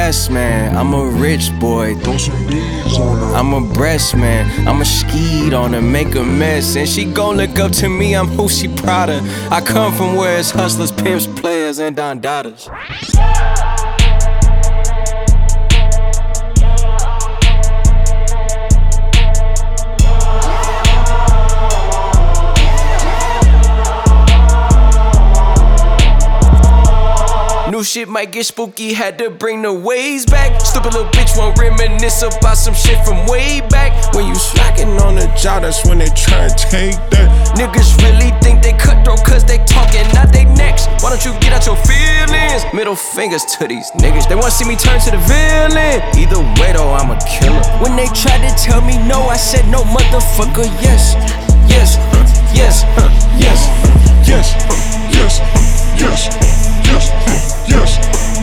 yes man, I'm a rich boy. Throw some bees on her. I'm a breast man, I'm a skeet on her, make a mess. And she gon' look up to me, I'm who she proud of. I come from where it's hustlers, pimps, players, and Don Daughters. New shit might get spooky, had to bring the waves back. Stupid little bitch won't reminisce about some shit from way back. When you slacking on the job, that's when they try to take that. Niggas really think they cutthroat cause they talking, not they next. Why don't you get out your feelings? Middle fingers to these niggas, they wanna see me turn to the villain. Either way though, I'm a killer. When they tried to tell me no, I said no motherfucker, yes. Yes, yes, yes, Yes, yes, yes, yes, yes,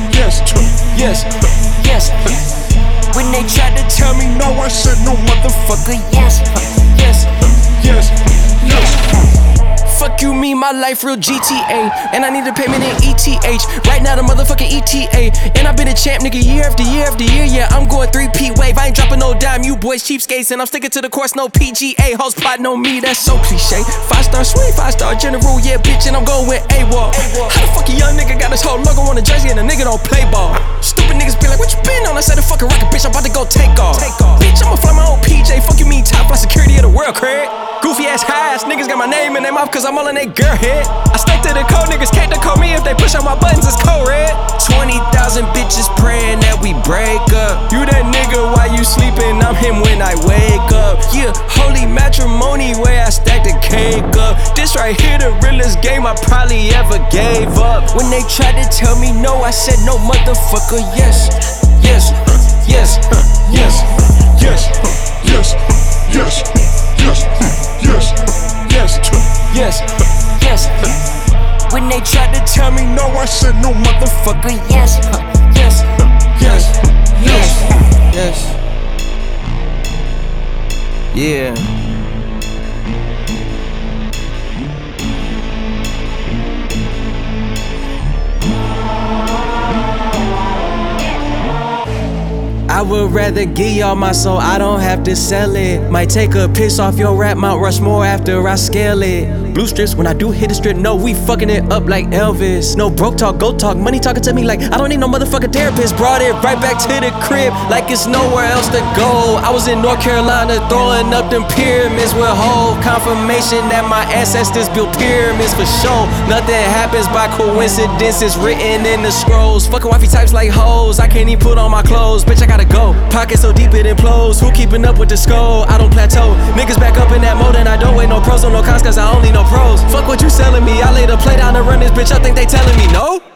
yes, yes. When they tried to tell me no, I said no motherfucker, yes, yes, yes, yes. Fuck you, me, my life real GTA. And I need a payment in ETH. Right now the motherfucking ETA. And I've been a champ, nigga, year after year after year. Yeah, I'm going 3P wave. I ain't dropping no dime, you boys cheapskates. And I'm sticking to the course, no PGA. Hoes plotting on me, that's so cliche. 5-star swing, 5-star general, yeah, bitch. And I'm going with AWOL. How the fuck a young nigga got his whole logo on the jersey and a nigga don't play ball? Stupid niggas be like, what you been on? I said the fucking rocket, bitch, I'm about to go take off. Bitch, I'ma fly my own PJ. Fuck you mean top flight security of the world, Craig. Goofy ass high ass niggas got my name in their mouth cause I'm all in they girl head. I stick to the code, niggas can't decode me if they push on my buttons, it's code red. 20,000 bitches praying that we break up. You that nigga while you sleeping, I'm him when I wake up. Yeah, holy matrimony where I stack the cake up. This right here the realest game I probably ever gave up. When they tried to tell me no, I said no motherfucker, yes. Yes, yes, Yes, yes, yes, yes, yes, yes, yes, yes, yes. When they tried to tell me no, I said no motherfucker, yes, yes, yes, yes, yes. Yeah. I would rather give y'all my soul, I don't have to sell it. Might take a piss off your rap, Mount Rushmore after I scale it. Blue strips, when I do hit the strip, no, we fucking it up like Elvis. No broke talk, go talk, money talking to me like I don't need no motherfucking therapist. Brought it right back to the crib, like it's nowhere else to go. I was in North Carolina throwing up them pyramids with whole confirmation that my ancestors built pyramids for sure. Nothing happens by coincidence, it's written in the scrolls. Fucking wifey types like hoes, I can't even put on my clothes, bitch, I gotta go. Pockets so deep it implodes. Who keeping up with the skull? I don't plateau. Niggas back up in that mode and I don't wait no pros or no cons cause I only know pros. Fuck what you selling me. I laid a play down to run this bitch. I think they telling me no.